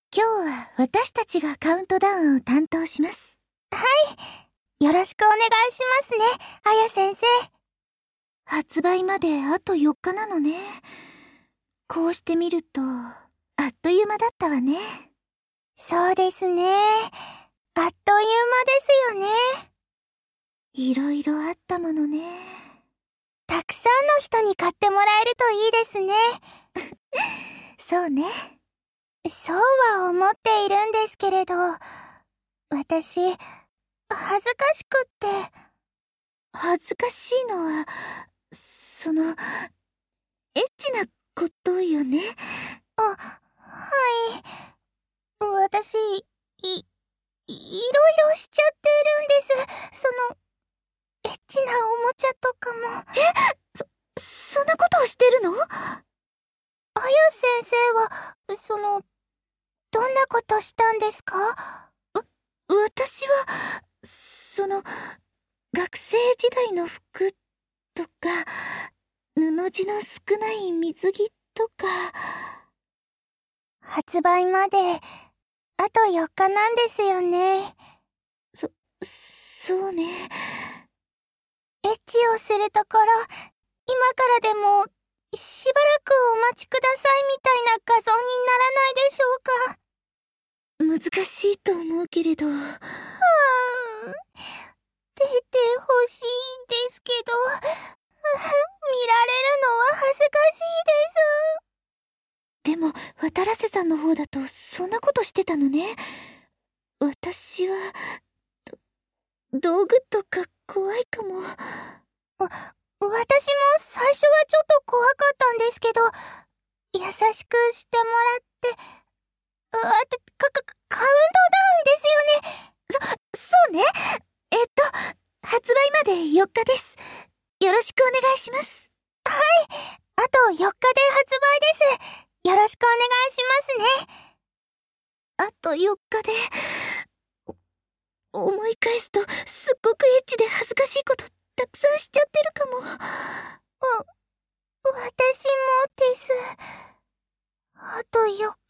今日は私たちがカウントダウンを担当します。 はい。よろしくお願いしますね、あや先生。 発売まであと4日なのね。こうしてみると、あっという間だったわね。 そうですね。あっという間ですよね。 いろいろあったものね。 たくさんの人に買ってもらえるといいですね。 そうね。 そうは思っているんですけれど、私、恥ずかしくって。 恥ずかしいのは、エッチなことよね。 はい。私、いろいろしちゃってるんです。エッチなおもちゃとかも。 そんなことをしてるの？ あや先生は、どんなことしたんですか？ 私は、学生時代の服とか、布地の少ない水着とか。 発売まで、あと4日なんですよね。 そうね。 エッチをするところ、今からでも、しばらくお待ちくださいみたいな画像にならないでしょうか。 難しいと思うけれど。 出てほしいんですけど、見られるのは恥ずかしいです。 でも、渡良瀬さんの方だと、そんなことしてたのね。私は、道具とか怖いかも。 私も最初はちょっと怖かったんですけど、優しくしてもらって、カウントダウンですよね。 そうね。発売まで4日です。よろしくお願いします。 はい。あと4日で発売です。よろしくお願いしますね。 あと4日で、思い返すとすっごくエッチで恥ずかしいことたくさんしちゃってるかも。 私もです。あと4日。